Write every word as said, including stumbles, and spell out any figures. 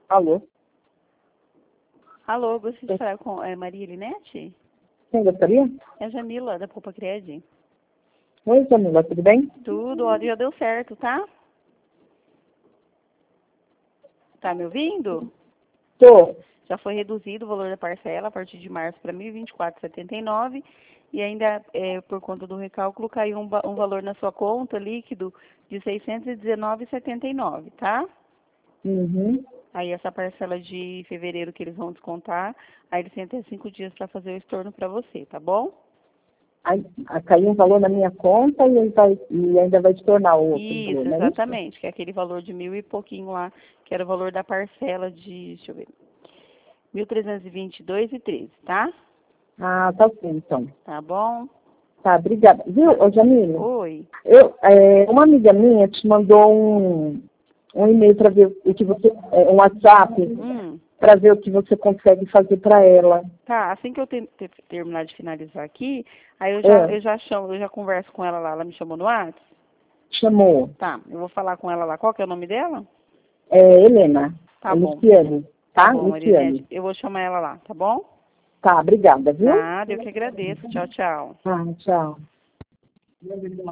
Alô? Alô, gostaria de falar com é, Maria Elinete? Quem gostaria? É a Jamila, da Poupa Cred. Oi, Jamila, tudo bem? Tudo, ó, já deu certo, tá? Tá me ouvindo? Tô. Já foi reduzido o valor da parcela a partir de março para mil e vinte e quatro reais e setenta e nove centavos e ainda, é, por conta do recálculo, caiu um, um valor na sua conta líquido de seiscentos e dezenove reais e setenta e nove centavos, tá? Uhum. Aí essa parcela de fevereiro que eles vão descontar, aí eles têm até cinco dias para fazer o estorno para você, tá bom? Aí, aí caiu um valor na minha conta e, ele vai, e ainda vai te tornar outro Isso, valor, não é isso? exatamente, que é aquele valor de mil e pouquinho lá, que era o valor da parcela de, deixa eu ver, mil trezentos e vinte e dois reais e treze centavos, tá? Ah, tá ok, então. Tá bom? Tá, obrigada. Viu, ô Jamila? Oi. Eu, é, uma amiga minha te mandou um, um e-mail para ver o que você, é, um WhatsApp, Hum, para ver o que você consegue fazer para ela. tá, assim que eu te- te- terminar de finalizar aqui, aí eu já, É, eu já chamo, eu já converso com ela lá, ela me chamou no WhatsApp? chamou. Tá, eu vou falar com ela lá, qual que é o nome dela? É, Helena. Tá É bom, Luciane. tá Tá? bom, Marinete, Luciane. eu vou chamar ela lá, tá bom? Tá, obrigada, viu? Nada, eu que agradeço, tchau, tchau. Ah, tchau.